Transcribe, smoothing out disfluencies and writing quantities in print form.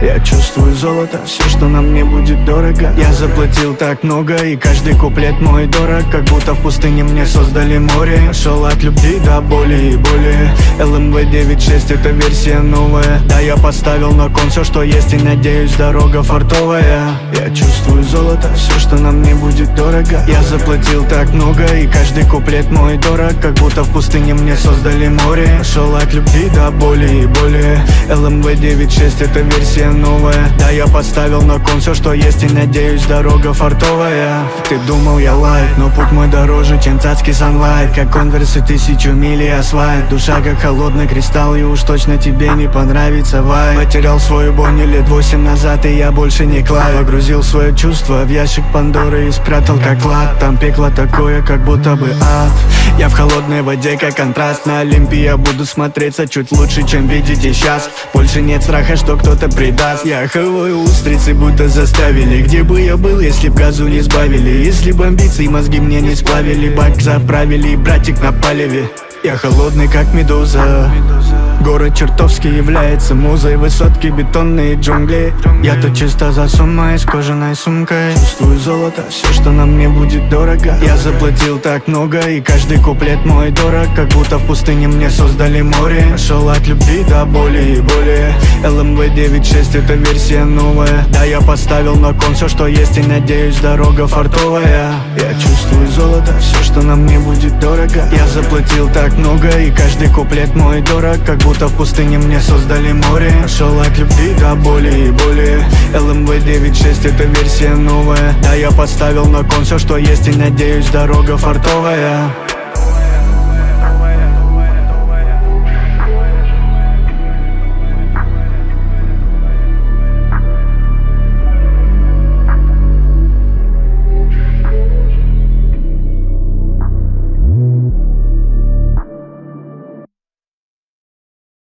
Я чувствую золото, все, что на мне будет дорого. Я заплатил так много, и каждый куплет мой дорог. Как будто в пустыне мне создали море. Шел от любви до боли и боли. LMV 9.6 это версия новая. Да, я поставил на кон все, что есть, и надеюсь, дорога фартовая. Я чувствую золото, все, что на мне будет дорого. Я заплатил так много, и каждый куплет мой дорог. Как будто в пустыне мне создали море. Шел от любви до боли и боли. LMV 9.6 это версия новая. Да, я поставил на кон все, что есть, и надеюсь, дорога фартовая. Ты думал, я лайк, но путь мой дороже, чем цацкий Sunlight. Как конверсы 1000 миль и асфальт. Душа как холодный кристалл, и уж точно тебе не понравится вайб. Потерял свою Бонни лет 8 назад, и я больше не Клайд. Погрузил свое чувство в ящик Пандоры и спрятал как клад. Там пекло такое, как будто бы ад. Я в холодной воде, как контраст. На Олимпе я буду смотреться чуть лучше, чем видите сейчас. Больше нет страха, что кто-то предаст. Я хаваю устрицы, будто заставили. Где бы я был, если б газу не сбавили? Если б амбиции мозги мне не сплавили. Бак заправили, братик на палеве. Я холодный, как медуза. Город чертовски является музой. Высотки, бетонные джунгли. Я тут чисто за суммой, с кожаной сумкой. Чувствую золото, все, что на мне будет дорого. Я заплатил так много, и каждый куплет мой дорог. Как будто в пустыне мне создали море. Шел от любви до боли и боли. LMV 9.6 это версия новая. Да, я поставил на кон все, что есть, и надеюсь, дорога фартовая. Я чувствую золото, все, что на мне будет дорого. Я заплатил так много, и каждый куплет мой дорог. Как будто в пустыне мне создали море. Шел от любви до боли и боли. LMV 9.6 это версия новая. Да, я поставил на кон все, что есть, и надеюсь, дорога фартовая.